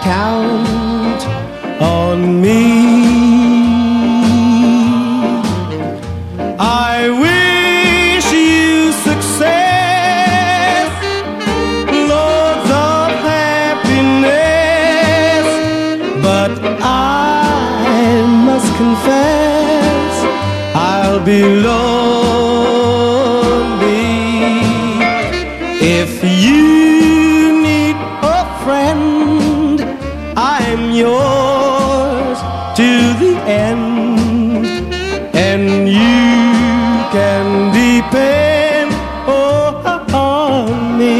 count on me. I wish you success, loads of happiness, but I must confess I'll be lonely. If you need a friend, I'm yours to the end, and you can depend on me.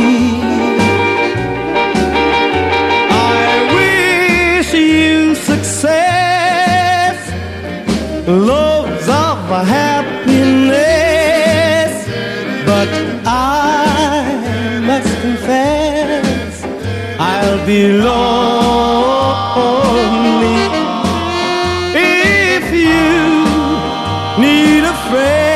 I wish you success, loads of happiness, but I must confess I'll be lonely. If you need a friend,